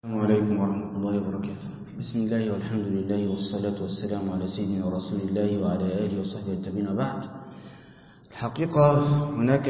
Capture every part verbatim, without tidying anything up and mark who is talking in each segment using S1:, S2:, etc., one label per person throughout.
S1: السلام عليكم ورحمة الله وبركاته. بسم الله والحمد لله والصلاة والسلام على سيدنا رسول الله وعلى آله وصحبه التابعين وبعد. الحقيقة هناك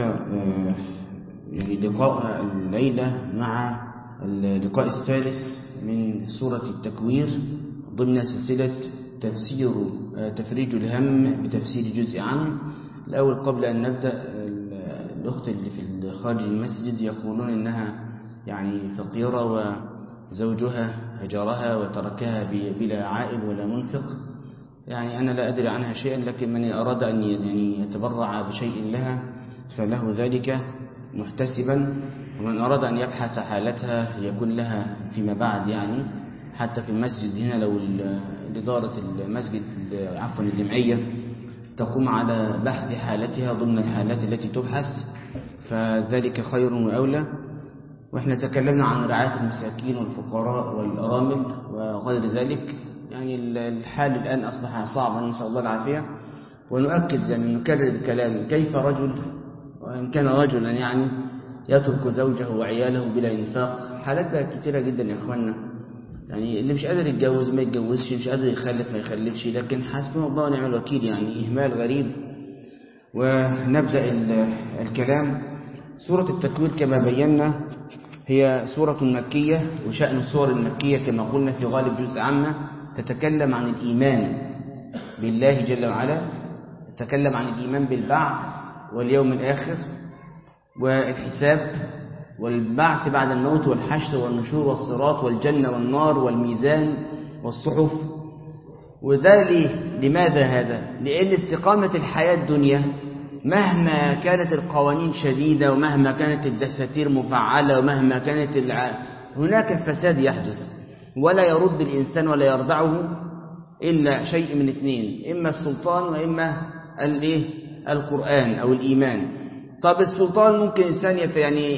S1: يعني لقاء الليلة مع اللقاء الثالث من سورة التكوير ضمن سلسلة تفسير تفريج الهم بتفسير جزء عام. الأول قبل أن نبدأ، الأخت اللي في خارج المسجد يقولون إنها يعني فقيرة وزوجها هجرها وتركها بلا عائل ولا منفق. يعني أنا لا أدري عنها شيئا، لكن من أراد أن يعني يتبرع بشيء لها فله ذلك محتسبا، ومن أراد أن يبحث حالتها يكون لها فيما بعد، يعني حتى في المسجد هنا لو إدارة المسجد عفوا الجمعية تقوم على بحث حالتها ضمن الحالات التي تبحث فذلك خير وأولى. وإحنا تكلمنا عن رعاية المساكين والفقراء والأرامل وغير ذلك. يعني الحال الآن أصبح صعبا، نسأل الله العافية. ونؤكد يعني نكرر الكلام، كيف رجل وإن كان رجلا يعني يترك زوجه وعياله بلا إنفاق؟ حالات بقى كتيرة جدا يا إخواننا. يعني اللي مش قادر يتجوز ما يتجوزش، مش قادر يخلف ما يخلفش، لكن حسبنا الله ونعم الوكيل، يعني إهمال غريب. ونبدأ الكلام. سورة التكوير كما بينا هي سورة مكية، وشأن السور المكية كما قلنا في غالب جزء عامة تتكلم عن الإيمان بالله جل وعلا، تتكلم عن الإيمان بالبعث واليوم الآخر والحساب والبعث بعد الموت والحشر والنشور والصراط والجنة والنار والميزان والصحف. وده ليه؟ لماذا هذا؟ لأن استقامة الحياة الدنيا مهما كانت القوانين شديدة ومهما كانت الدساتير مفعلة ومهما كانت الع... هناك الفساد يحدث، ولا يرد الإنسان ولا يردعه إلا شيء من اثنين، إما السلطان وإما الايه القرآن أو الإيمان. طب السلطان ممكن إنسان يت... يعني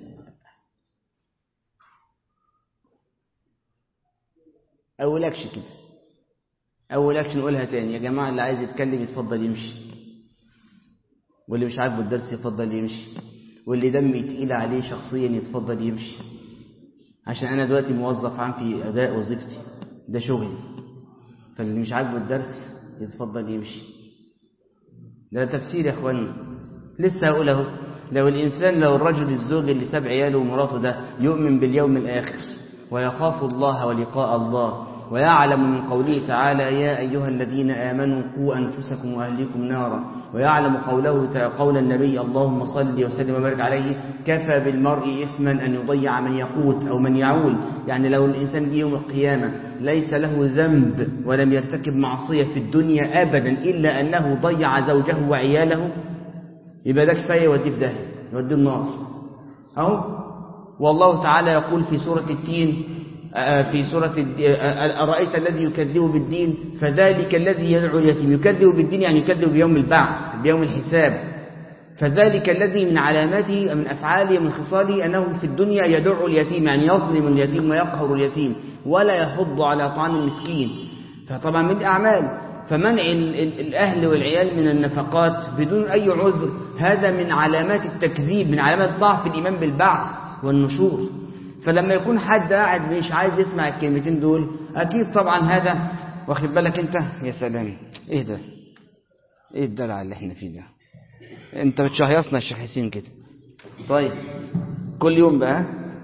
S1: أولكش كده أولكش نقولها تاني يا جماعة، اللي عايز يتكلم يتفضل يمشي، واللي مش عاجبه الدرس يتفضل يمشي، واللي دمي تقيل عليه شخصيا يتفضل يمشي، عشان أنا دلوقتي موظف عام في أداء وظيفتي، ده شغلي. فاللي مش عاجبه الدرس يتفضل يمشي. ده تفسير يا أخواني. لسه هقول اهو، لو الإنسان لو الرجل الزوج اللي ساب عياله ومراته ده يؤمن باليوم الآخر ويخاف الله ولقاء الله ويعلم من قوله تعالى يا أيها الذين آمنوا قوا أنفسكم وأهليكم نارا، ويعلم قوله قول النبي اللهم صل وسلم وبارك عليه، كفى بالمرء إثما أن يضيع من يقوت أو من يعول. يعني لو الإنسان جه يوم القيامة ليس له ذنب ولم يرتكب معصية في الدنيا أبدا إلا أنه ضيع زوجه وعياله، يبقى ده كفاية يوديه في داهية، يوديه النار. أهو والله تعالى يقول في سورة التين في سورة أرأيت الذي يكذب بالدين فذلك الذي يدعو اليتيم. يكذب بالدين يعني يكذب بيوم البعث بيوم الحساب. فذلك الذي من علاماته من أفعاله ومن خصاله أنه في الدنيا يدعو اليتيم، يعني يظلم اليتيم ويقهر اليتيم ولا يحض على طعام المسكين. فطبعا من أعمال فمنع الأهل والعيال من النفقات بدون أي عذر، هذا من علامات التكذيب، من علامات ضعف الإيمان بالبعث والنشور. فلما يكون حد قاعد مش عايز يسمع الكلمتين دول، أكيد طبعا هذا واخد بالك أنت. يا سلام، إيه ده؟ إيه الدلع اللي إحنا فيه ده؟ أنت بتشهيصنا الشيخ حسين كده. طيب كل يوم بقى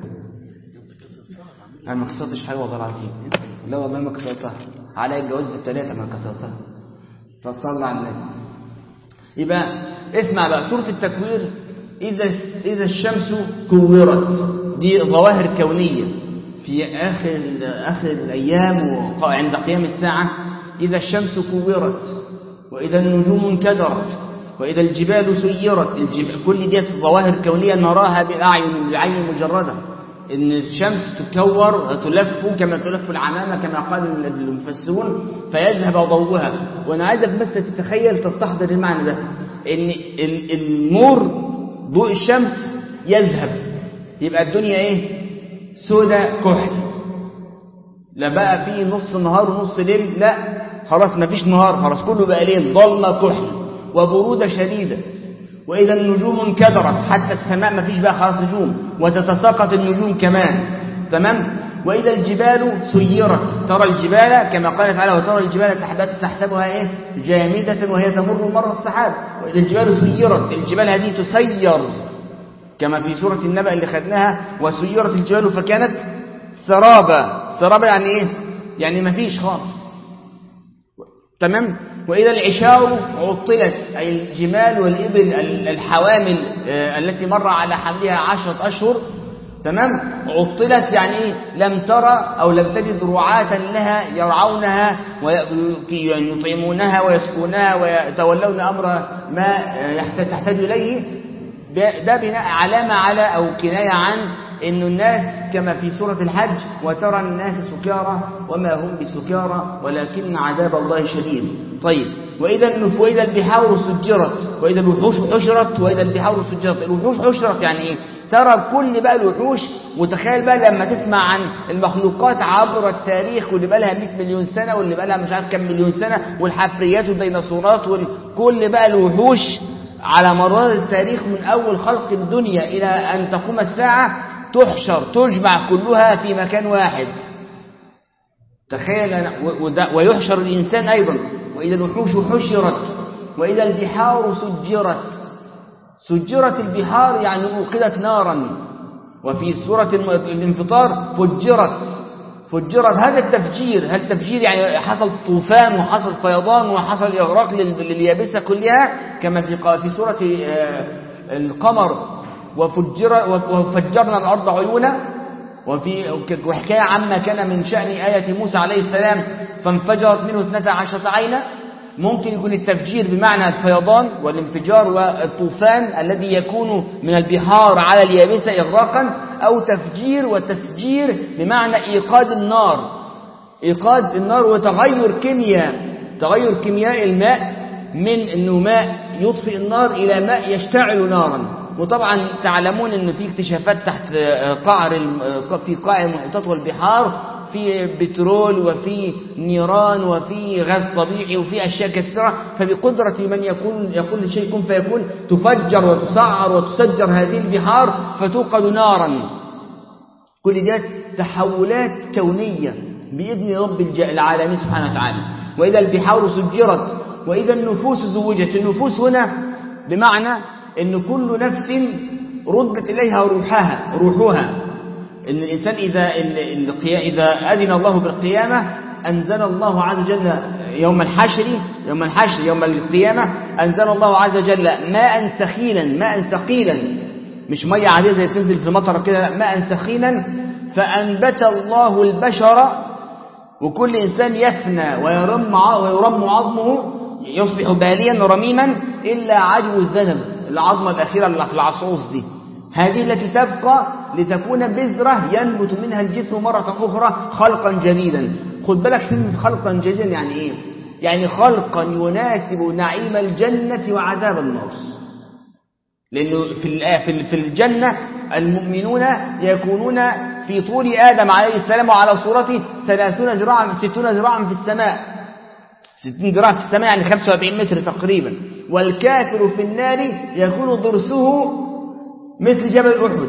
S1: أنا ما كسرتش حاجة والله العظيم. لا والله ما كسرتها، على الجواز بالثلاثة ما كسرتها. فصلى على النبي. يبقى اسمع بقى سورة التكوير. إذا إذا الشمس كورت، دي ظواهر كونية في آخر آخر الأيام وعند قيام الساعة. إذا الشمس كورت وإذا النجوم انكدرت وإذا الجبال سيرت. الجبال كل دي ظواهر كونية نراها بأعين بعين مجردة. إن الشمس تكور تلف كما تلف العمامة كما قال المفسرون فيذهب ضوءها. وأنا عايزك بس تتخيل تستحضر المعنى ده، إن النور ضوء الشمس يذهب، يبقى الدنيا ايه؟ سودة كحل. لا بقى فيه نص نهار ونص ليل، لا خلاص ما فيش نهار، خلاص كله بقى ليل، ضلمة كحل وبرودة شديدة. وإذا النجوم انكدرت، حتى السماء ما فيش بقى خلاص نجوم، وتتساقط النجوم كمان. تمام. وإذا الجبال سيرت، ترى الجبال كما قال تعالى وترى الجبال تحسبها إيه جامدة وهي تمر مر السحاب. وإذا الجبال سيرت، الجبال هذه تسير كما في سورة النبأ اللي خدناها، وسيرت الجبال فكانت سرابا. سرابا يعني إيه؟ يعني ما فيش خالص. تمام. وإذا العشار عطلت، أي الجمال والإبل الحوامل التي مر على حملها عشرة أشهر، تمام، عطلت يعني إيه؟ لم ترى أو لم تجد رعاة لها يرعونها ويطعمونها ويسكونها ويتولون أمر ما تحتاج إليه. ده بناء علامة على أو كناية عن إن الناس كما في سورة الحج وترى الناس سكارى وما هم بسكارى ولكن عذاب الله شديد. طيب، وإذا وإذا البحار سجرت، وإذا الوحوش حشرت، وإذا البحار سجرت. الوحوش حشرت يعني إيه؟ ترى كل بقى الوحوش. وتخيل بقى لما تسمع عن المخلوقات عبر التاريخ واللي بقى لها مئة مليون سنة واللي بقى لها مش عارف كم مليون سنة، والحفريات والديناصورات وكل بقى الوحوش على مر التاريخ من أول خلق الدنيا إلى أن تقوم الساعة تحشر تجمع كلها في مكان واحد. تخيل. ويحشر الإنسان أيضا. وإذا الوحوش حشرت، وإذا البحار سجرت. سجرت البحار يعني أوقدت نارا. وفي سورة الانفطار فجرت. فجرت هذا التفجير. هل التفجير يعني حصل طوفان وحصل فيضان وحصل إغراق لليابسة كلها كما في في سورة القمر وفجر وفجرنا الأرض عيونا. وفي وحكاية عما كان من شأن آية موسى عليه السلام فانفجرت منه اثنتا عشرة عينا. ممكن يكون التفجير بمعنى الفيضان والانفجار والطوفان الذي يكون من البحار على اليابسة إغراقا، أو تفجير وتسجير بمعنى إيقاد النار. إيقاد النار وتغير كيمياء تغير كيمياء الماء من أنه ماء يطفئ النار إلى ماء يشتعل نارا. وطبعا تعلمون أن في اكتشافات تحت قعر في قاع المحيطات والبحار، في بترول وفي نيران وفي غاز طبيعي وفي أشياء كثيرة. فبقدرة من يكون يقول لشيء كن فيكون تفجر وتسعر وتسجر هذه البحار فتوقد نارا. كل دي تحولات كونية بإذن رب العالمين سبحانه وتعالى. وإذا البحار سجرت، وإذا النفوس زوجت. النفوس هنا بمعنى أن كل نفس ردت إليها روحها روحها إن الإنسان إذا إذا أذن الله بالقيامة أنزل الله عز وجل يوم الحشر يوم الحشر يوم القيامة أنزل الله عز وجل ماء سخينا ماء ثقيلا، مش مية عادية زي تنزل في المطر كده، ماء ثقيلا. فأنبت الله البشر، وكل إنسان يفنى ويرم ويرم عظمه يصبح باليا رميما إلا عجب الذنب، العظمة الأخيرة اللي في العصوص دي، هذه التي تبقى لتكون بذرة ينبت منها الجسم مرة أخرى خلقا جديدا. خد بالك كلمة خلقا جديدا يعني إيه؟ يعني خلقا يناسب نعيم الجنة وعذاب النار. لأنه في في الجنة المؤمنون يكونون في طول آدم عليه السلام وعلى صورته ثلاثون ذراعا ستون ذراعا في السماء، ستين ذراع في السماء يعني خمسة وأربعين متر تقريبا. والكافر في النار يكون ضرسه مثل جبل أحد.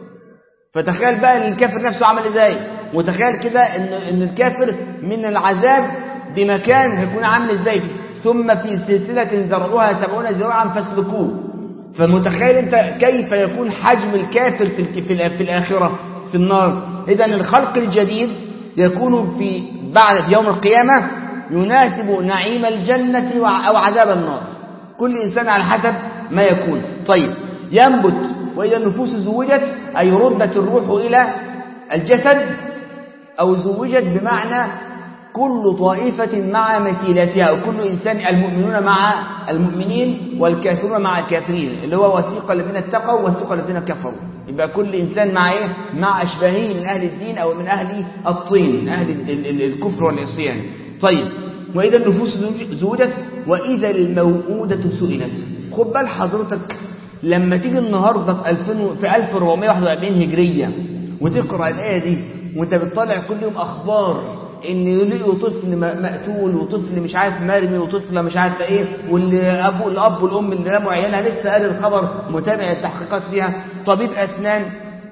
S1: فتخيل بقى ان الكافر نفسه عمل ازاي، وتخيل كده ان ان الكافر من العذاب بمكان هيكون عامل ازاي. ثم في سلسلة ذرعها سبعون ذراعا فاسلكوه. فمتخيل انت كيف يكون حجم الكافر في في الآخرة في النار. اذا الخلق الجديد يكون في بعد يوم القيامة يناسب نعيم الجنة أو عذاب النار، كل إنسان على حسب ما يكون. طيب، ينبت. وإذا النفوس زوجت أي ردت الروح إلى الجسد، أو زوجت بمعنى كل طائفة مع مثيلتها، أو كل إنسان، المؤمنون مع المؤمنين والكافرون مع الكافرين، اللي هو وسيق الذين اتقوا وسيق الذين كفروا. يبقى كل إنسان مع إيه؟ مع أشباهه من أهل الدين أو من أهل الطين، أهل الكفر والعصيان. طيب، وإذا النفوس زوجت وإذا الموءودة سئلت. خد بال حضرتك لما تيجي النهاردة في ألف وأربعمائة وواحد وأربعين هجرية وتقرأ الآية دي وانت بتطلع كل يوم أخبار إن يلاقوا طفل مقتول وطفل مش عارف مرمي وطفلة مش عارف إيه، والأب والأب والأم اللي رموا عيالها، لسه قال الخبر متابع التحقيقات فيها، طبيب أسنان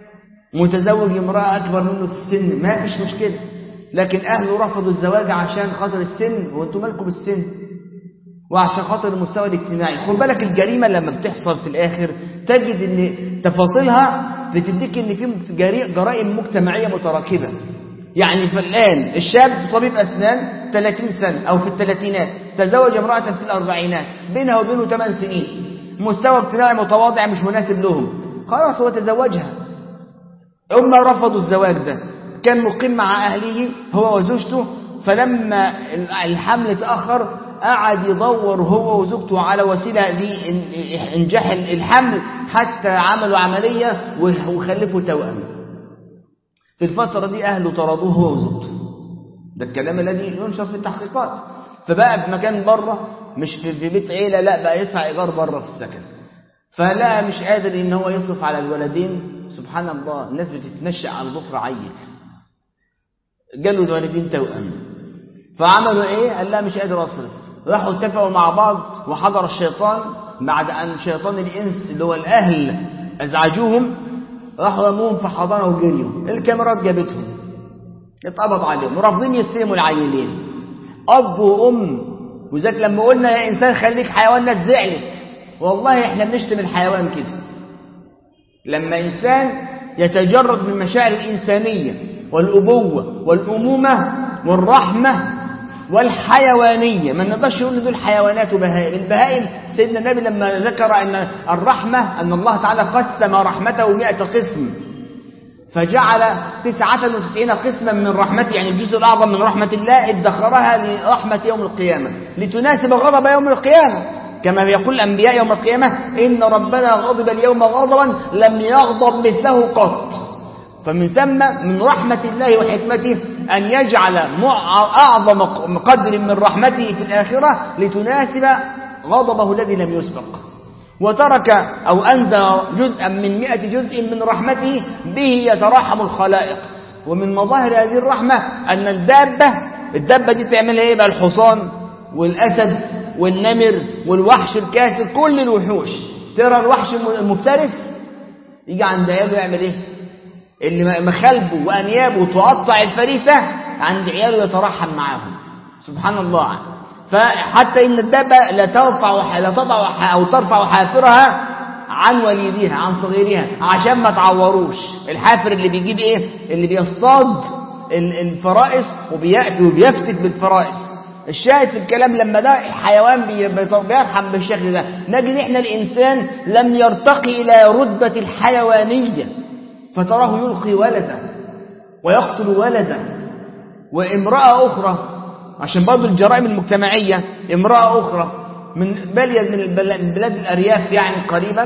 S1: متزوج امرأة أكبر منه في السن ما فيش مشكلة، لكن أهله رفضوا الزواج عشان خاطر السن، وانتم مالكم بالسن، وعشان خاطر المستوى الاجتماعي. خد بالك الجريمة لما بتحصل في الآخر تجد ان تفاصيلها بتديك ان في جرائم مجتمعية متراكبة. يعني في الآن الشاب طبيب أسنان ثلاثين سنة أو في الثلاثينات تزوج امرأة في الأربعينات، بينها وبينه ثمان سنين، مستوى اجتماعي متواضع مش مناسب لهم، خلاص هو تزوجها. هم رفضوا الزواج ده، كان مقيم مع أهله هو وزوجته، فلما الحمل تأخر قعد يدور هو وزوجته على وسيلة لإنجاح الحمل، حتى عملوا عملية وخلفوا توأم. في الفترة دي أهله طردوه هو وزوجته، ده الكلام الذي ينشر في التحقيقات. فبقى في مكان بره، مش في بيت عيلة، لا بقى يدفع إيجار بره في السكن. فلا مش قادر إن هو يصرف على الولدين. سبحان الله، الناس بتتنشأ على ضفر عيل، جاله الولدين توأم، فعملوا إيه؟ قال لا مش قادر أصرف. راحوا اتفقوا مع بعض، وحضر الشيطان بعد أن شيطان الإنس اللي هو الأهل أزعجوهم، راحوا رموهم في حضانة وجريوا. الكاميرات جابتهم، اتقبض عليهم ورافضين يستلموا العيلين، أب وأم. وذاك لما قلنا يا إنسان خليك حيوان، ناس زعلت. والله إحنا بنشتم الحيوان كده. لما إنسان يتجرد من مشاعر الإنسانية والأبوة والأمومة والرحمة والحيوانية، ما نقدرش نقول دول حيوانات وبهائم. البهائم سيدنا النبي لما ذكر أن الرحمة، أن الله تعالى قسم رحمته مئة قسم، فجعل تسعة وتسعين قسما من رحمته، يعني الجزء الأعظم من رحمة الله ادخرها لرحمة يوم القيامة لتناسب غضب يوم القيامة، كما يقول الأنبياء يوم القيامة إن ربنا غضب اليوم غضبا لم يغضب مثله قط. فمن ثم من رحمة الله وحكمته أن يجعل أعظم قدر من رحمته في الآخرة لتناسب غضبه الذي لم يسبق، وترك أو أنزل جزءا من مئة جزء من رحمته به يتراحم الخلائق. ومن مظاهر هذه الرحمة أن الدابة الدابة دي تعملها إيه بقى؟ الحصان والأسد والنمر والوحش الكاسر، كل الوحوش. ترى الوحش المفترس يجي عند عياله يعمل إيه؟ اللي مخالبه وأنيابه تقطع الفريسة، عند عياله يترحم معاهم. سبحان الله. فحتى إن الدابة لا ترفع لا تضع أو ترفع حافرها عن وليدها، عن صغيرها، عشان ما تعوروش. الحافر اللي بيجيب إيه؟ اللي بيصطاد الفرائس وبيأتي وبيفتك بالفرائس. الشاهد في الكلام لما ده حيوان بيرحم بالشكل ده، نجد إحنا الإنسان لم يرتقي إلى رتبة الحيوانية، فتراه يلقي ولدا ويقتل ولدا. وامرأة أخرى، عشان برضو الجرائم المجتمعية، امرأة أخرى من بلد من بلاد الأرياف يعني قريبا،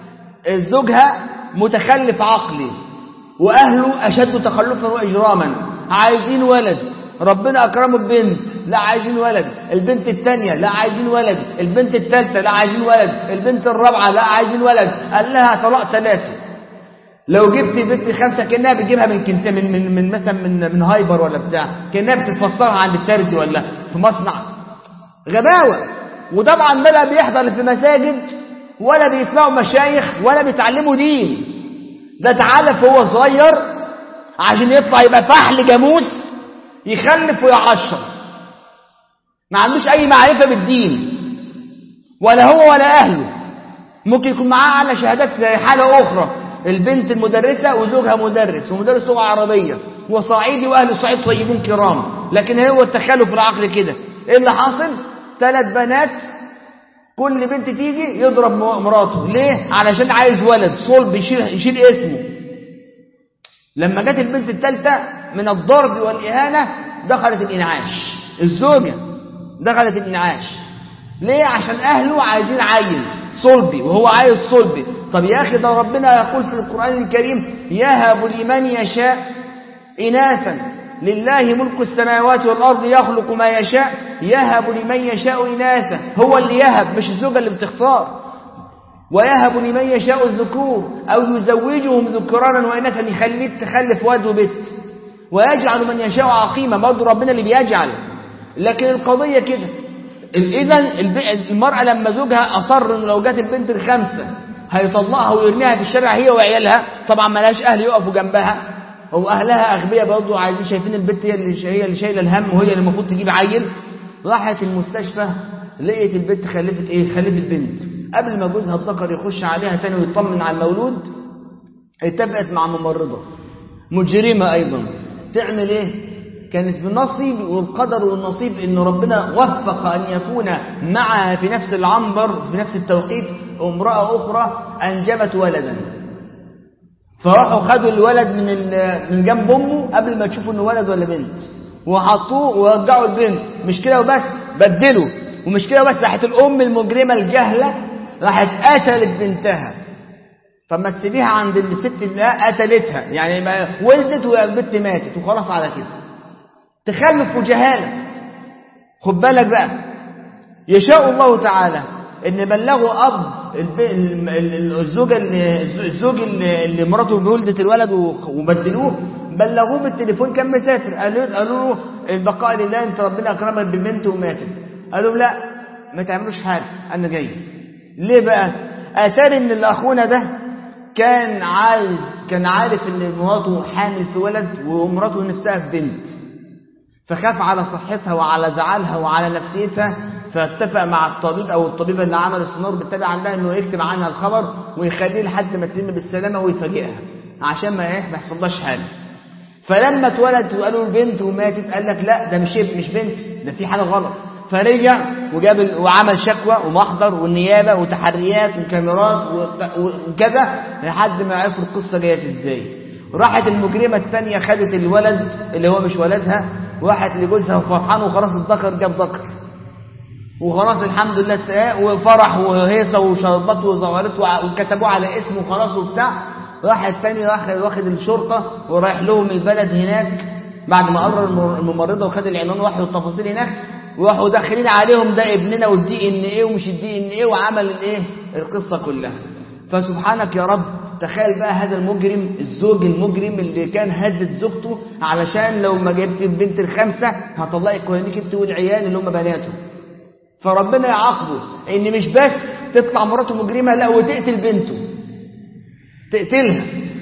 S1: زوجها متخلف عقلي وأهله أشد تخلفا وإجراما، عايزين ولد، ربنا أكرمه ببنت، لا عايزين ولد، البنت الثانية لا عايزين ولد، البنت الثالثة لا عايزين ولد، البنت الرابعة لا عايزين ولد. قال لها طلاق ثلاثة. لو جبت بنت خمسة كأنها بتجيبها من كنت من من من مثلا من من هايبر ولا بتاع، كأنها بتتفسرها عند الترزي ولا في مصنع. غباوة. وطبعا لا بيحضر في مساجد ولا بيسمعوا مشايخ ولا بيتعلموا دين. ده تعالف هو صغير عشان يطلع يبقى فحل جاموس يخلف ويعشر، ما عندوش أي معرفة بالدين ولا هو ولا أهله. ممكن يكون معاه على شهادات زي حالة أخرى، البنت المدرسة وزوجها مدرس، ومدرس لغة عربية وصعيدي، وأهل الصعيد طيبون كرام، لكن هو التخلف العقل كده. إيه اللي حاصل؟ ثلاث بنات، كل بنت تيجي يضرب مراته. ليه؟ علشان عايز ولد صلب يشيل, يشيل اسمه. لما جت البنت الثالثة من الضرب والإهانة دخلت الإنعاش، الزوجة دخلت الإنعاش. ليه؟ عشان أهله عايزين عيل صلبي وهو عايز صلبي. طب يا أخي ده ربنا يقول في القرآن الكريم يهب لمن يشاء إناثا، لله ملك السماوات والأرض يخلق ما يشاء، يهب لمن يشاء إناثا. هو اللي يهب، مش الزوجة اللي بتختار. ويهب لمن يشاء الذكور أو يزوجهم ذكرانا وإناثا، يخليك تخلف واد وبت. ويجعل من يشاء عقيما، برضه ربنا اللي بيجعل. لكن القضية كده. إذن المرأة لما زوجها أصر إنه لو جات البنت الخامسة هيطلقها ويرميها في الشارع هي وعيالها، طبعا ما لهاش اهل يقفوا جنبها، هو اهلها اغبياء برضه عايزين شايفين البنت هي اللي هي اللي شايله الهم وهي اللي المفروض تجيب عيل. راحت المستشفى لقيت البنت خلفت ايه؟ خلفت بنت. قبل ما جوزها الذكر يخش عليها تاني ويطمن على المولود اتفقت مع ممرضه مجرمه ايضا تعمل ايه؟ كانت بالنصيب والقدر والنصيب ان ربنا وفق ان يكون معها في نفس العنبر في نفس التوقيت امراه اخرى انجبت ولدا، فراحوا خدوا الولد من من جنب امه قبل ما تشوفوا انه ولد ولا بنت، وحطوه ورجعوا البنت. مش كده وبس، بدلوا. ومش كده وبس، راحت الام المجرمه الجهله راحت قتلت بنتها. طب ما تسيبيها عند الست اللي قتلتها، يعني ما ولدت والبنت ماتت وخلاص على كده. تخلف وجهاله. خد بالك بقى، يشاء الله تعالى ان بلغوا اب الزوجه الزوج اللي مراته بولدت الولد وبدلوه، بلغوه بالتليفون كان مسافر، قالوا قالوا له البقاء لله، انت ربنا اكرمك ببنت وماتت. قالوا لا ما تعملوش حاجه انا جاي. ليه بقى؟ اتاري ان الاخونا ده كان عايز كان عارف ان مراته حامل في ولد ومراته نفسها في بنت، فخاف على صحتها وعلى زعلها وعلى نفسيتها، فاتفق مع الطبيب او الطبيبه اللي عمل السونار بالتابع عندها انه يكتب عنها الخبر ويخليه لحد ما تتم بالسلامه ويفاجئها عشان ما ما يحصلهاش حاجه. فلما اتولدت وقالوا البنت وماتت قال لك لا ده مش مش بنت، ده في حاجه غلط. فرجع وجاب وعمل شكوى ومحضر والنيابه وتحريات وكاميرات وكذا لحد ما عرفوا القصه جايه ازاي. راحت المجرمه الثانيه خدت الولد اللي هو مش ولدها وراحت لجوزها وفرحان وخلاص الذكر جاب ذكر وخلاص الحمد لله ساء وفرح وهيصه وشربات وزغارات وكتبوه على اسمه وخلاص وبتاع. راح الثاني راح واخد الشرطه ورايح لهم البلد هناك بعد ما قرر الممرضه وخد العنوان وراحوا التفاصيل هناك، وراحوا داخلين عليهم ده ابننا والدي ان ايه ومش الدي ان ايه وعمل الايه القصه كلها. فسبحانك يا رب، تخيل بقى هذا المجرم الزوج المجرم اللي كان هدد زوجته علشان لو ما جبت البنت الخامسه هطلقك وهنيك انت والعيال اللي هم بناته. فربنا يعاقبه ان مش بس تطلع مراته مجرمه، لا وتقتل بنته، تقتلها.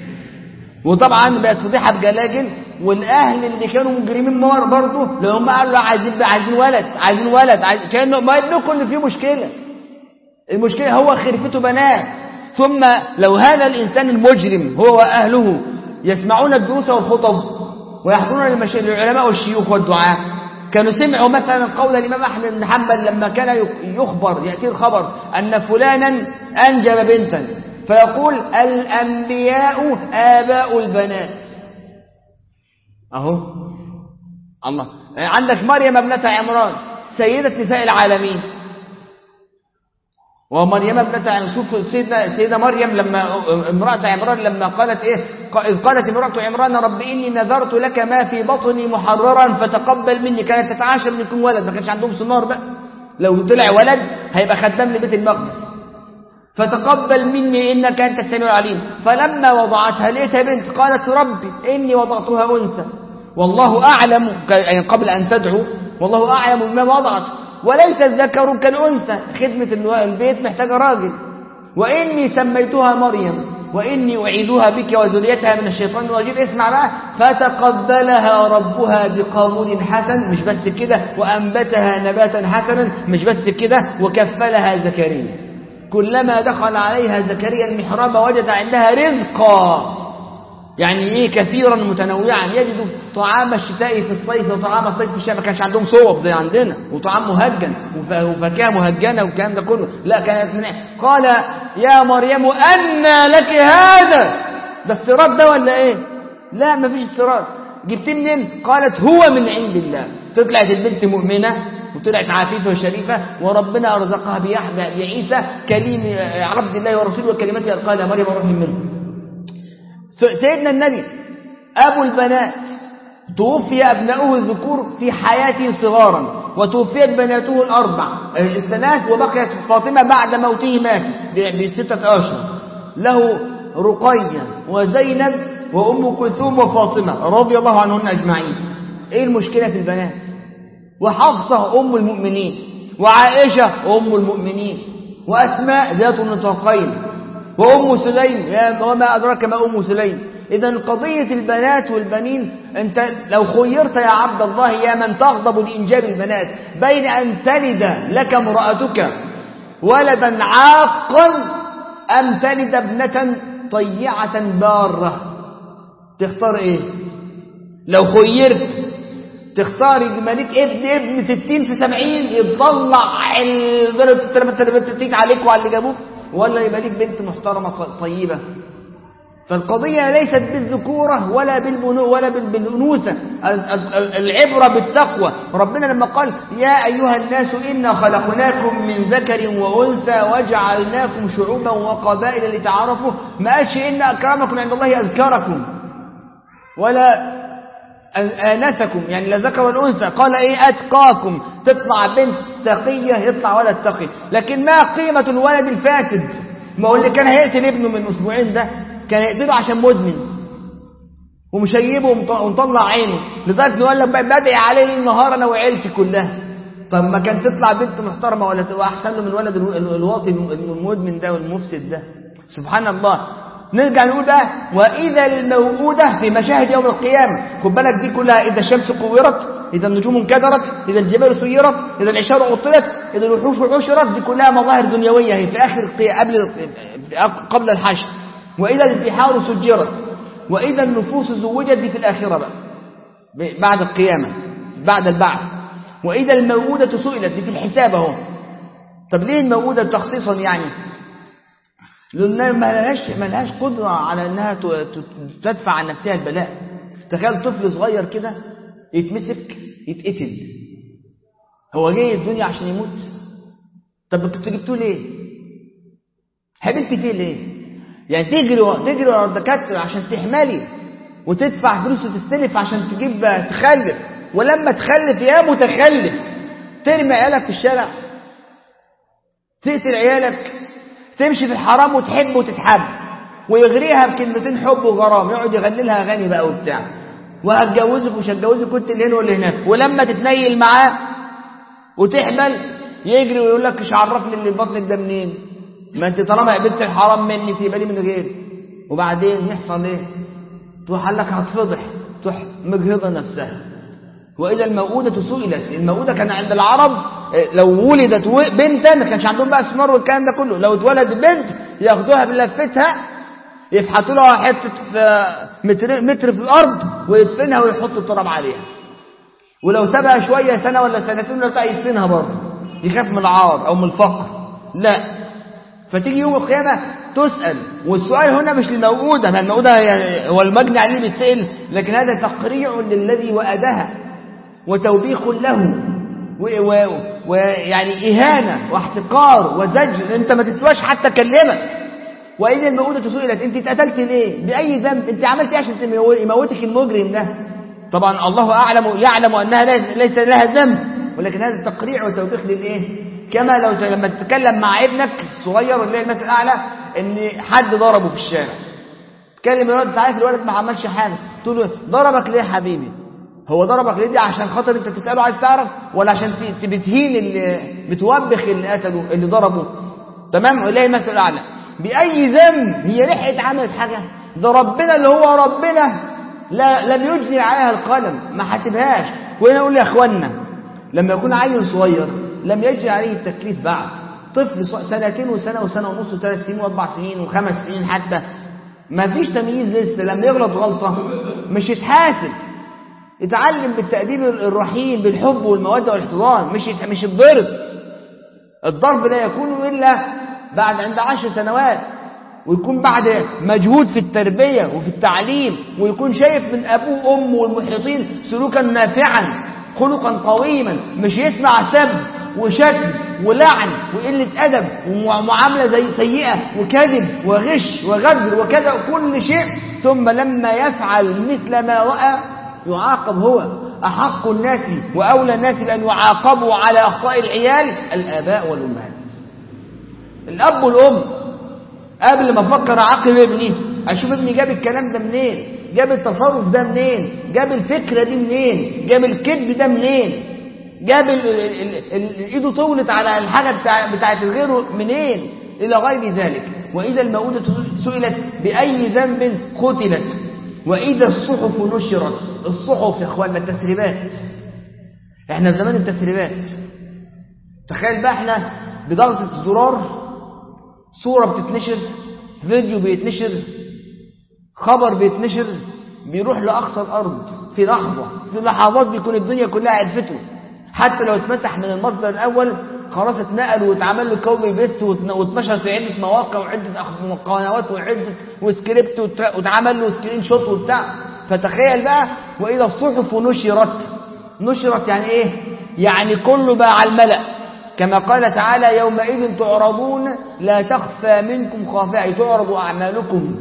S1: وطبعا بقت فضيحه بجلاجل. والاهل اللي كانوا مجرمين مار برضه لو هم قالوا عايزين عايزين ولد عايزين ولد عايز... كانه ما ابنكم اللي فيه مشكله. المشكله هو خلفته بنات. ثم لو هذا الانسان المجرم هو واهله يسمعون الدروس والخطب ويحضرون العلماء والشيوخ والدعاء، كانوا سمعوا مثلا قول الامام احمد بن حنبل لما كان يخبر ياتي الخبر ان فلانا انجب بنتا فيقول الانبياء اباء البنات. اهو الله. عندك مريم ابنة عمران سيدة نساء العالمين، ومريم ابنة عمران شوف سيدنا سيدة مريم لما امرأة عمران لما قالت ايه؟ إذ قالت امرأة عمران رب إني نذرت لك ما في بطني محررا فتقبل مني. كانت تتعاشى من يكون ولد، ما كانش عندهم سنار بقى، لو طلع ولد هيبقى خدام لبيت المقدس. فتقبل مني إنك أنت السميع العليم. فلما وضعتها لقيتها بنت قالت ربي إني وضعتها أنثى والله أعلم، يعني قبل أن تدعو والله أعلم بما وضعت وليس الذكر كالأنثى. خدمة البيت محتاجة راجل. وإني سميتها مريم وإني أعيذها بك وذريتها من الشيطان الرجيم. اسمع بقى، فتقبلها ربها بقبول حسن. مش بس كده، وأنبتها نباتا حسنا. مش بس كده، وكفلها زكريا. كلما دخل عليها زكريا المحراب وجد عندها رزقا، يعني ايه كثيرا متنوعا. يجد طعام الشتاء في الصيف وطعام الصيف في الشتاء. ما كانش عندهم صوب زي عندنا وطعام مهجن وفاكهه مهجنه والكلام ده كله، لا كانت من قال يا مريم أنى لك هذا. ده استيراد ده ولا ايه؟ لا ما فيش استيراد. جبت منين؟ قالت هو من عند الله. طلعت البنت مؤمنه وطلعت عفيفه وشريفه وربنا ارزقها بعيسى كليم عبد الله ورسوله وكلمته قال يا مريم روح منه. سيدنا النبي أبو البنات توفي أبناؤه الذكور في حياته صغارا وتوفيت بناته الأربع الثلاث وبقيت فاطمة بعد موته مات بستة أشهر. له رقية وزينب وأم كلثوم وفاطمة رضي الله عنهن أجمعين. إيه المشكلة في البنات؟ وحفصة أم المؤمنين وعائشة أم المؤمنين وأسماء ذات النطاقين
S2: وأم سليم وما أدراك ما أم سليم. إذن قضية البنات والبنين، أنت لو خيرت يا عبد الله يا من تغضب لإنجاب البنات بين أن تلد لك امرأتك ولدا عاقا أم تلد ابنة طيعة بارة، تختار إيه؟ لو خيرت تختار يجمالك ابن ابن ستين في سبعين يتطلع التربتتيك عليك وعلى اللي جابوك، ولا يبقى ليك بنت محترمة طيبة؟ فالقضية ليست بالذكورة ولا بالبنو ولا بالأنوثة، العبرة بالتقوى. ربنا لما قال يا أيها الناس إنا خلقناكم من ذكر وأنثى وجعلناكم شعوبا وقبائل لتعارفوا، ما قالش إن أكرمكم عند الله أذكركم ولا آنسكم، يعني لا ذكر ولا أنثى. قال إيه؟ أتقاكم، تطلع بنت تقية يطلع ولد تقي. لكن ما قيمة الولد الفاسد؟ ما هو اللي كان هيقتل ابنه من أسبوعين ده كان يقتله عشان مدمن ومشيبه ومطلع عينه، لذلك نقول لك بدعي عليه النهار انا وعيلتي كلها. طب ما كان تطلع بنت محترمه ولا تبقى احسن له من ولد الواطي المدمن ده والمفسد ده؟ سبحان الله. نرجع نقول بقى واذا الموءودة في مشاهد يوم القيامه، خد بالك دي كلها، اذا الشمس كورت، اذا النجوم انكدرت، اذا الجبال سيرت، اذا العشار عطلت، اذا الوحوش عشرت، دي كلها مظاهر دنيويه هي في اخر قبل قبل الحشر. وإذا البحار سجرت، وإذا النفوس زوجت، دي في الآخرة بقى بعد القيامة بعد البعث. وإذا الموءودة سئلت، دي في الحساب اهو. طب ليه الموءودة تخصيصا يعني؟ لأنها ما لهاش ما لهاش قدرة على أنها تدفع عن نفسها البلاء. تخيل طفل صغير كده يتمسك يتقتل، هو جاي الدنيا عشان يموت؟ طب كنت جبتوه ليه؟ حبلت فيه ليه؟ يعني تجري تجري ورا الدكاتره عشان تحملي وتدفع فلوس وتستلف عشان تجيب تخلف، ولما تخلف يا متخلف ترمي عيالك في الشارع، تقتل عيالك، تمشي في الحرام وتحب وتتحب، ويغريها بكلمتين حب وغرام، يقعد يغني لها اغاني بقى وبتاع، وهتجوزك ومش هتجوزك كنت اللي هنا واللي هناك، ولما تتنيل معاه وتحمل يجري ويقول لك مش عرفني اللي في بطنك ده منين؟ ما انت طالما قبلت الحرام مني تبقى لي من غير. وبعدين يحصل ايه؟ تروح قال لك هتفضح، تروح مجهضه نفسها. واذا الموءودة سئلت، الموءودة كان عند العرب لو ولدت بنتا ما كانش عندهم بقى سنار والكلام ده كله، لو اتولد بنت ياخدوها بلفتها يفحطوا لها حته متر متر في الارض ويدفنها ويحطوا التراب عليها، ولو سابها شويه سنه ولا سنتين ولا بتاع يدفنها برضه، يخاف من العار او من الفقر. لا، فتيجي يوم القيامة تسأل، والسؤال هنا مش للموءودة، ما الموءودة هو المجني عليه بيتسأل، لكن هذا تقريع للذي وأدها وتوبيخ له ويعني إهانة واحتقار وزجر، أنت ما تسواش حتى كلمك. وإذا الموءودة سئلت، أنت اتقتلت ليه؟ بأي ذنب؟ أنت عملت إيه عشان يموتك المجرم ده؟ طبعا الله أعلم يعلم أنها ليس لها ذنب، ولكن هذا تقريع وتوبيخ للإيه؟ كما لو لما تتكلم مع ابنك الصغير اللي هي المثل الاعلى ان حد ضربه في الشارع، تكلم الولد، انت عارف الولد ما عملش حاجه، تقول له ضربك ليه يا حبيبي؟ هو ضربك ليه دي عشان خاطر انت تساله عايز تعرف، ولا عشان بتهين اللي بتوبخ اللي قتله اللي ضربه؟ تمام. ولا المثل الاعلى. باي ذنب هي لحقت عملت حاجه؟ ده ربنا اللي هو ربنا لا لم يجني عليها القلم، ما حاسبهاش. وهنا اقول يا اخوانا لما يكون عيل صغير لم يجري عليه التكليف بعد، طفل سنتين وسنة وسنة ونص وثلاث سنين واربع سنين وخمس سنين حتى، ما فيش تمييز لسه، لما يغلط غلطة مش يتحاسب، يتعلم بالتأديب الرحيم بالحب والمودة والاحتضان، مش مش الضرب. الضرب لا يكون إلا بعد عند عشر سنوات، ويكون بعد مجهود في التربية وفي التعليم، ويكون شايف من أبوه وأمه والمحيطين سلوكا نافعا خلقا قويما، مش يسمع سب وشتم ولعن وقلة أدب ومعاملة زي سيئة وكذب وغش وغدر وكذا وكل شيء، ثم لما يفعل مثل ما رأى يعاقب هو. أحق الناس وأولى الناس بأن يعاقبوا على أخطاء العيال الآباء والأمهات، الأب والأم. قبل ما أفكر أعاقب ابني أشوف ابني جاب الكلام ده منين، جاب التصرف ده منين، جاب الفكرة دي منين، جاب الكذب ده منين، جاب ايده طولت على الحاجة بتاعت غيره منين، إلى غير ذلك. وإذا الموءودة سئلت بأي ذنب قتلت، وإذا الصحف نشرت. الصحف يا اخواننا التسريبات، احنا في زمان التسريبات. تخيل بقى احنا بضغطة زرار صورة بتتنشر، فيديو بيتنشر، خبر بيتنشر، بيروح لأقصى الأرض في لحظة، في لحظات بيكون الدنيا كلها عرفته. حتى لو اتمسح من المصدر الأول خلاص اتنقل واتعمل له كوبي بيست واتنشر في عدة مواقع وعدة قنوات وعدة وسكريبت واتعمل له سكرين شوت وبتاع. فتخيل بقى وإذا الصحف نشرت. نشرت يعني ايه؟ يعني كله بقى على الملأ، كما قال تعالى يومئذ تعرضون لا تخفى منكم خافية، تعرض أعمالكم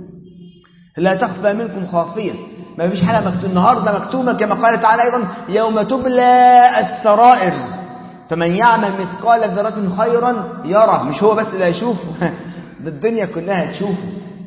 S2: لا تخفى منكم خافية. ما فيش حاجة مكتوبة النهاردة مكتوبة، كما قال تعالى أيضا يوم تبلى السرائر فمن يعمل مثقال ذرة خيرا يرى. مش هو بس اللي هيشوفه، ده الدنيا كلها هتشوفه.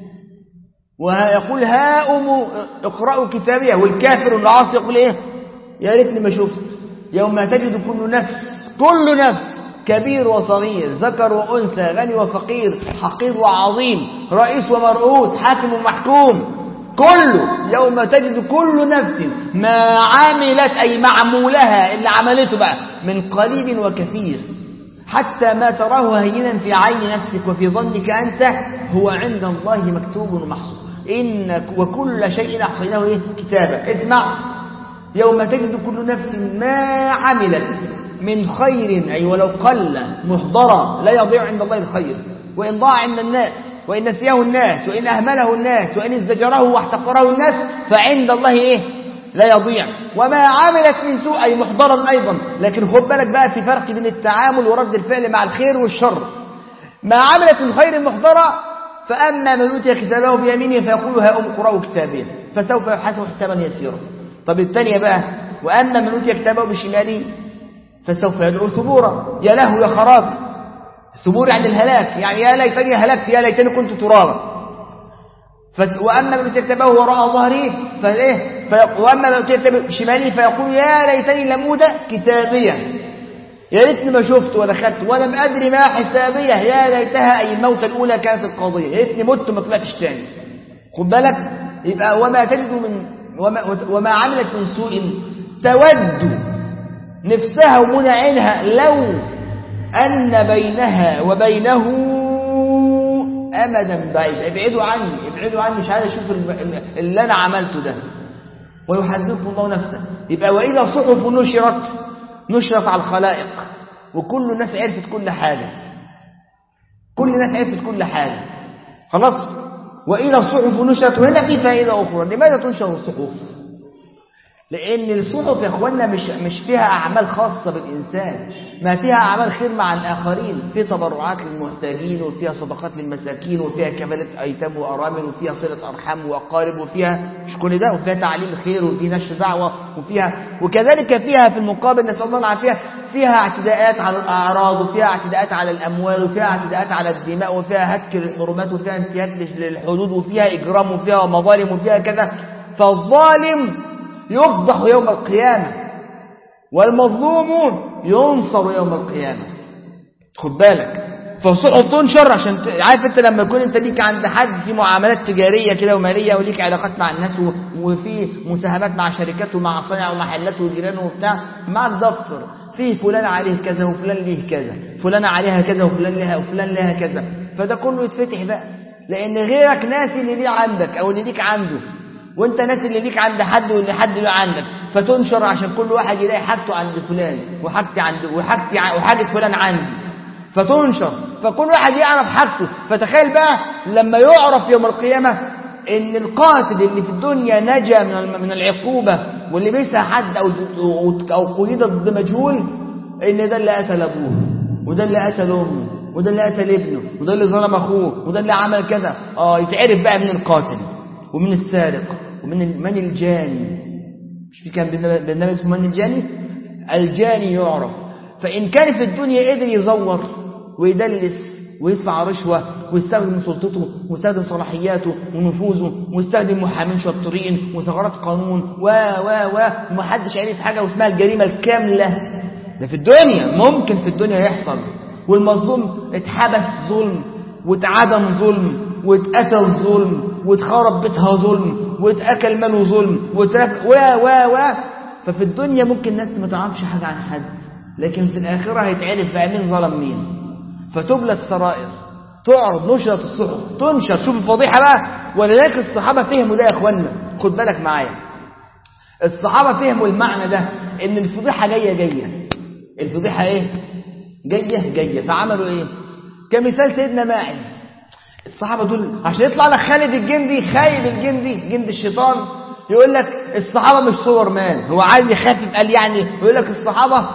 S2: ويقول هاؤم اقرأوا كتابيه، والكافر العاصي يقول ايه؟ يا ريتني ما شفت. يوم تجد كل نفس كل نفس كبير وصغير، ذكر وأنثى، غني وفقير، حقير وعظيم، رئيس ومرؤوس، حاكم ومحكوم، كله يوم تجد كل نفس ما عملت أي معمولها اللي عملته بقى من قليل وكثير، حتى ما تراه هينا في عين نفسك وفي ظنك أنت هو عند الله مكتوب ومحصور. إنك وكل شيء أحصيناه إيه؟ كتابا. اسمع، يوم تجد كل نفس ما عملت من خير أي ولو قل محضرا، لا يضيع عند الله الخير، وإن ضاع عند الناس، وإن نسيه الناس، وإن أهمله الناس، وإن ازدجره واحتقره الناس، فعند الله إيه؟ لا يضيع. وما عملت من سوء أي محضرا أيضا. لكن خد بالك بقى في فرق بين التعامل ورد الفعل مع الخير والشر. ما عملت من خير محضرا فأما من أوتي كتابه بيمينه فيقول هاؤم اقرأوا كتابيه فسوف يحاسب حسابا يسيرا. طب الثانية بقى وأما من أوتي كتابه بشماله فسوف يدعو ثبورا. يا له يا خراب. ثبور يعني الهلاك، يعني يا ليتني هلكت، يا ليتني كنت ترابا. وأما من أوتي كتابه وراء ظهره فإيه؟ وأما من أوتي كتابه بشماله فيقول يا ليتني لم أوت كتابيه، يا ريتني ما شفت ولا خدت ولم أدري ما حسابيه، يا ليتها أي الموتة الأولى كانت القضية، يا ريتني مت وما طلعتش تاني. خد بالك. يبقى وما تجد من وما, وما عملت من سوء تود نفسها ومنى عينها لو أن بينها وبينه أمدا بعيد. ابعدوا عني ابعدوا عني، مش عايز أشوف اللي أنا عملته ده. ويحذركم الله نفسه. يبقى وإذا صحف نشرت نشرت على الخلائق، وكل الناس عرفت كل حاجة، كل الناس عرفت كل حاجة خلاص. وإذا الصحف نشرت. وهنا في فائدة أخرى. لماذا تنشر الصحف؟ لأن الصحف يا أخوانا مش مش فيها أعمال خاصة بالإنسان، ما فيها أعمال خير مع الآخرين، في تبرعات للمحتاجين، وفيها صدقات للمساكين، وفيها كفالة أيتام وأرامل، وفيها صلة أرحام وأقارب، وفيها مش كل ده، وفيها تعليم خير، وفي نشر دعوة، وفيها وكذلك فيها في المقابل نسأل الله العافية فيها اعتداءات على الأعراض، وفيها اعتداءات على الأموال، وفيها اعتداءات على الدماء، وفيها هتك للحرمات، وفيها انتهاك للحدود، وفيها إجرام، وفيها مظالم، وفيها كذا. فالظالم يفضح يوم القيامة، والمظلوم ينصر يوم القيامة. خد بالك. فالصحف تنشر عشان ت... عارف انت لما يكون انت ليك عند حد في معاملات تجارية كده ومالية، وليك علاقات مع الناس، و... وفي مساهمات مع شركات ومع صنع ومحلات وجيران وبتاع، مع الدفتر فيه فلان عليه كذا وفلان ليه كذا، فلان عليها كذا وفلان لها وفلان لها كذا، فده كله يتفتح بقى، لان غيرك ناسي اللي ليه عندك او اللي ليك عنده، وانت ناسي اللي ليك عند حد واللي حد له عندك، فتنشر عشان كل واحد يلاقي حاجته عند فلان وحاجتي عند وحاجتي وحاجه فلان عندي، فتنشر فكل واحد يعرف حاجته. فتخيل بقى لما يعرف يوم القيامة ان القاتل اللي في الدنيا نجا من من العقوبة، واللي بيسها حد او او قيد ضد مجهول، ان ده اللي قتل ابوه، وده اللي قتل امه، وده اللي قتل ابنه، وده اللي ظلم اخوه، وده اللي عمل كذا. اه يتعرف بقى من القاتل ومن السارق ومن من الجاني. مش في كان برنامج اسمه من الجاني؟ الجاني يعرف. فإن كان في الدنيا قدر يزور ويدلس ويدفع رشوة ويستخدم سلطته ويستخدم صلاحياته ونفوذه ويستخدم محامين شطرين وثغرات قانون و و و ومحدش عارف حاجة واسمها الجريمة الكاملة، ده في الدنيا ممكن في الدنيا يحصل. والمظلوم اتحبس ظلم واتعدم ظلم واتقتل ظلم واتخرب بيتها ظلم واتأكل ماله ظلم واترف و و و ففي الدنيا ممكن الناس ما تعرفش حاجة عن حد، لكن في الآخرة هيتعرف بقى مين ظلم مين. فتبلى السرائر، تعرض نشرة الصحف، تنشر. شوف الفضيحة بقى. ولذلك الصحابة فهموا ده يا اخوانا، خد بالك معايا. الصحابة فهموا المعنى ده، ان الفضيحة جاية جاية. الفضيحة ايه؟ جاية جاية. فعملوا ايه؟ كمثال سيدنا ماعز. الصحابة دول عشان يطلع لك خالد الجندي، خايب الجندي، جند الشيطان، يقول لك الصحابة مش صور مان، هو عايز يخفف. قال يعني يقول لك الصحابة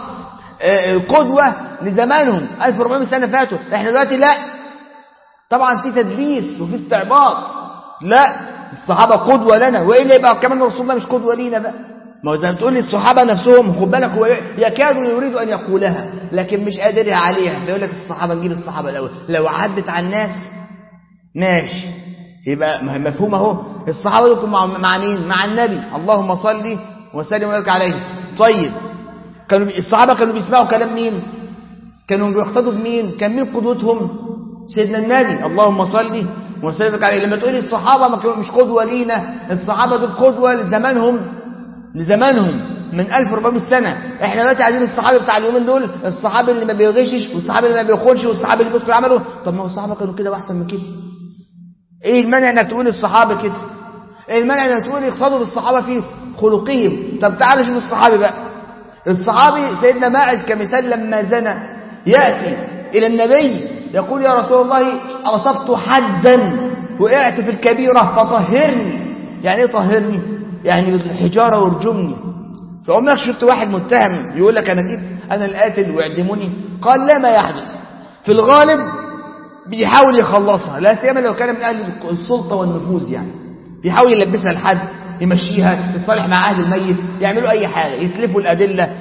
S2: قدوة لزمانهم ألف وأربعمائة سنة فاتوا، احنا دلوقتي لا. طبعا في تدليس وفي استعباط. لا، الصحابة قدوة لنا، وإلا يبقى كمان رسول الله مش قدوة لينا بقى. ما هو زي ما بتقول لي الصحابة نفسهم، خد بالك، هو يكاد يريد أن يقولها لكن مش قادر عليها. فيقول لك الصحابة، نجيب الصحابة الأول، لو عدت على الناس ماشي، يبقى مفهوم اهو. الصحابة دول مع, مع مين؟ مع النبي، اللهم صل وسلم وبارك عليه. طيب كانوا الصحابة كانوا بيسمعوا كلام مين؟ كانوا بيقتدوا بمين؟ كان مين قدوتهم؟ سيدنا النبي، اللهم صل وسلم وبارك عليه. لما تقولي الصحابة ما كانوا مش قدوة لينا، الصحابة دول قدوة لزمانهم، لزمانهم من ألف وأربعمائة سنة. احنا دلوقتي عايزين الصحابي بتاع اليومين دول، الصحابي اللي ما بيغشش والصحابي اللي ما بيخونش والصحابي اللي بيذكر عمله. طب ما هو الصحابة كانوا كده واحسن من كده. ايه المانع انك تقول الصحابه كده؟ ايه المانع انك تقول يقتضوا بالصحابه في خلقهم؟ طب تعالوا شوف الصحابي بقى. الصحابي سيدنا ماعز كمثال لما زنى ياتي الى النبي يقول يا رسول الله اصبت حدا وقعت في الكبيره فطهرني. يعني ايه طهرني؟ يعني بالحجاره وارجمني. فعمرك شفت واحد متهم يقول لك انا جيت انا القاتل واعدموني؟ قال لا، ما يحدث في الغالب بيحاول يخلصها، لا سيما لو كان من أهل السلطة والنفوذ. يعني بيحاول يلبسها لحد، يمشيها، يصالح مع أهل الميت، يعملوا أي حاجة، يتلفوا الأدلة،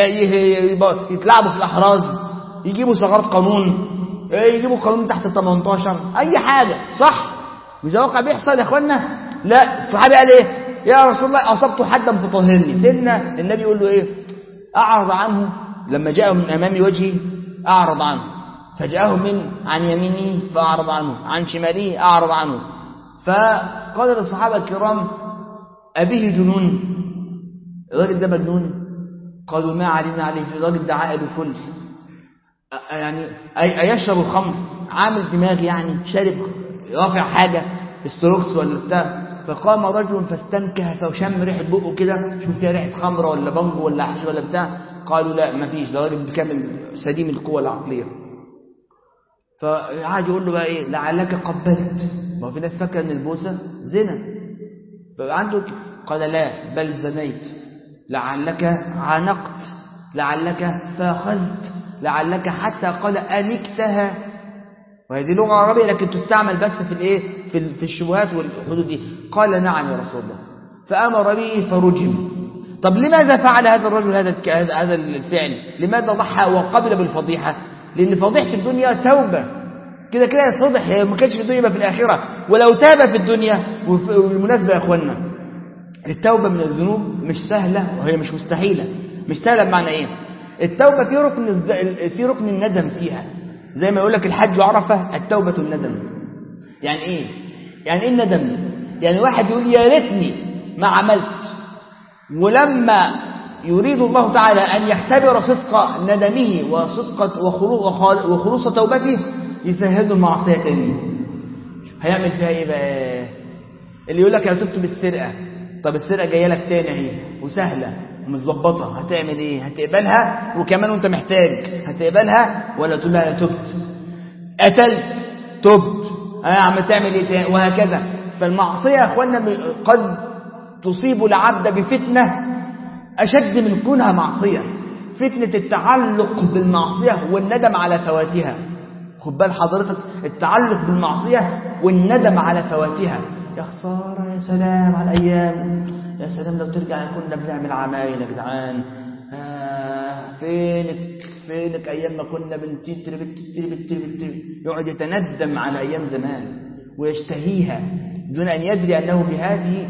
S2: يتلعبوا في الأحراز، يجيبوا ثغرات قانون، يجيبوا قانون تحت ثمانية عشر، أي حاجة. صح؟ مش ده واقع بيحصل يا أخوانا؟ لا، الصحابي قال إيه؟ يا رسول الله أصبت حدا فطهرني. سيدنا النبي يقول له إيه؟ أعرض عنه. لما جاء من أمام وجهي أعرض عنه، فجاءه من عن يمينه فأعرض عنه، عن شماله أعرض عنه. فقال للصحابة الكرام أبيه جنون؟ الراجل ده مجنون؟ قالوا ما علينا عليه، الراجل ده عائد فل، يعني أيشرب الخمر، عامل دماغ يعني، شارب رافع حاجة استروكس ولا بتاع. فقام رجل فاستنكه فشم ريحة بقه كده، شوف فيها ريحة خمرة ولا بنجو ولا حشي ولا بتاع. قالوا لا ما فيش، ده راجل بكامل سليم القوة العقلية. فقعد يقول له بقى ايه؟ لعلك قبلت. ما في ناس فاكره ان البوسه زنا، فعنده قال لا بل زنيت. لعلك عانقت، لعلك فاخذت، لعلك حتى قال انكتها. وهذه لغه عربيه لكن تستعمل بس في الايه؟ في في الشبهات والحدود دي. قال نعم يا رسول الله، فامر به فرجم. طب لماذا فعل هذا الرجل هذا هذا الفعل؟ لماذا ضحى وقبل بالفضيحه؟ لأن فضيحة الدنيا توبة، كده كده يصدح، ما كانش في الدنيا يبقى في الآخرة. ولو تاب في الدنيا، وبالمناسبة يا أخوانا التوبة من الذنوب مش سهلة وهي مش مستحيلة. مش سهلة بمعنى إيه؟ التوبة في ركن في ركن الندم فيها، زي ما يقول لك الحج عرفة التوبة الندم. يعني إيه؟ يعني إيه الندم؟ يعني واحد يقول يا ريتني ما عملت، ولما يريد الله تعالى أن يختبر صدق ندمه وصدق وخلوص توبته يسهل المعصية تاني. هيعمل فيها ايه بقى؟ اللي يقول لك انا تبت بالسرقة، طب السرقة جايه لك تاني اهي وسهلة ومظبطة، هتعمل ايه؟ هتقبلها؟ وكمان وانت محتاج هتقبلها ولا تقول لها انا تبت؟ قتلت تبت، اه عم تعمل ايه تاني؟ وهكذا. فالمعصية يا اخوانا قد تصيب العبد بفتنة أشد من كونها معصية، فتنة التعلق بالمعصية والندم على فواتها. خد بال حضرتك، التعلق بالمعصية والندم على فواتها. يا خسارة، يا سلام على الأيام، يا سلام لو ترجع كنا بنعمل عمايل يا جدعان. آه فينك فينك أيام ما كنا بنتتر بتتر بتتر بتتر. يقعد يتندم على أيام زمان ويشتهيها دون أن يدري أنه بهذه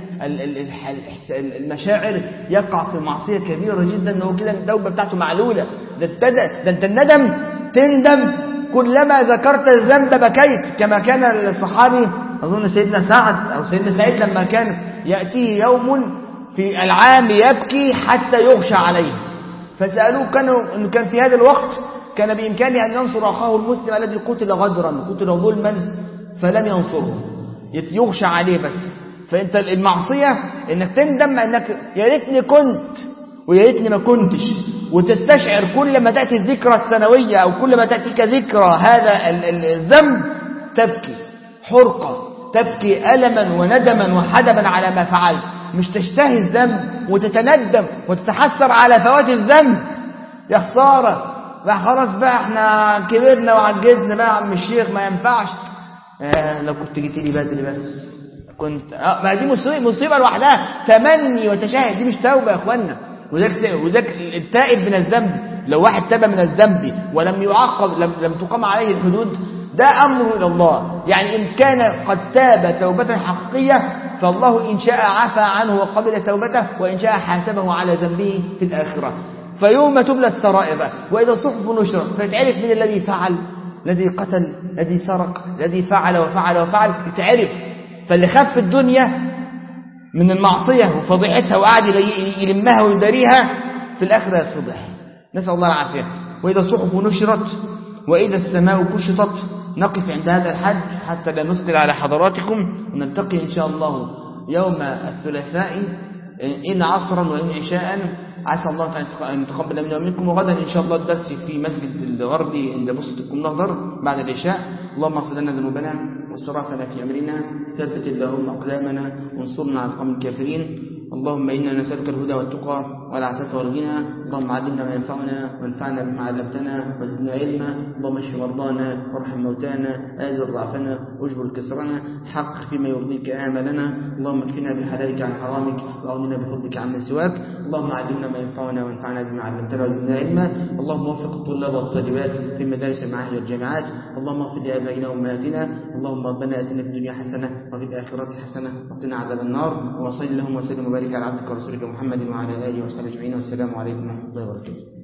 S2: المشاعر يقع في معصية كبيرة جدا، أنه كده التوبة بتاعته معلولة. ده, ده انت الندم تندم كلما ذكرت الذنب بكيت، كما كان الصحابي أظن سيدنا سعد أو سيدنا سعيد لما كان يأتيه يوم في العام يبكي حتى يغشى عليه، فسألوه كانوا إن كان في هذا الوقت كان بإمكانه أن ينصر أخاه المسلم الذي قتل غدرا قتل ظلما فلم ينصره، يغشى عليه بس. فأنت المعصية إنك تندم أنك يا ريتني كنت ويا ريتني ما كنتش، وتستشعر كل ما تأتي الذكرى السنوية أو كل ما تأتيك ذكرى هذا الذنب تبكي حرقة، تبكي ألما وندما وحدما على ما فعلت، مش تشتهي الذنب وتتندم وتتحسر على فوات الذنب. يا خسارة بقى، خلاص بقى احنا كبرنا وعجزنا بقى عم الشيخ ما ينفعش. آه لو كنت جيت لي بدري بس كنت آه ما دي مصيبة, مصيبة لوحدها، تمني وتشاهد، دي مش توبة يا اخوانا. وذاك التائب من الذنب، لو واحد تاب من الذنب ولم يعاقب، لم, لم تقام عليه الحدود، ده أمره إلى الله. يعني إن كان قد تاب توبة حقيقية فالله إن شاء عفى عنه وقبل توبته، وإن شاء حاسبه على ذنبه في الآخرة. فيوم تبلى السرائر وإذا الصحف نشرت فيتعرف من الذي فعل، الذي قتل، الذي سرق، الذي فعل وفعل وفعل، يتعرف. فاللي خف الدنيا من المعصية وفضيحتها وقعد يلمها ويداريها في الآخرة يتفضح، نسأل الله العافية. وإذا الصحف نشرت وإذا السماء كشطت. نقف عند هذا الحد حتى لا نثقل على حضراتكم، ونلتقي إن شاء الله يوم الثلاثاء إن عصرا وإن عشاء، عسى الله أن يتقبل منا ومنكم. وغدا إن شاء الله الدرس في مسجد الغربي عند بسطكم نهضر بعد العشاء. اللهم اغفر لنا ذنوبنا واسرافنا في أمرنا، ثبت اللهم أقدامنا وانصرنا على القوم الكافرين. اللهم إنا نسألك الهدى والتقى والعفاف والغنى. اللهم علمنا ما ينفعنا وانفعنا بما علمتنا وزدنا علما. اللهم اشف مرضانا وارحم موتانا، آزر ضعفنا واجبر كسرنا، حقق فيما يرضيك آملنا. اللهم اكفنا بحلالك عن حرامك واغننا بفضلك عمن سواك. اللهم علمنا ما ينفعنا وانفعنا بما علمتنا وزدنا علما. اللهم وفق الطلاب والطالبات في مدارس المعاهد والجامعات. اللهم اغفر لآبائنا وأمهاتنا. اللهم ربنا آتنا في الدنيا حسنة وفي الآخرة حسنة وقنا عذاب النار. وصل اللهم وسلم وبارك على عبدك ورسولك محمد وعلى آله وصحبه أجمعين. والسلام عليكم ورحمة الله وبركاته.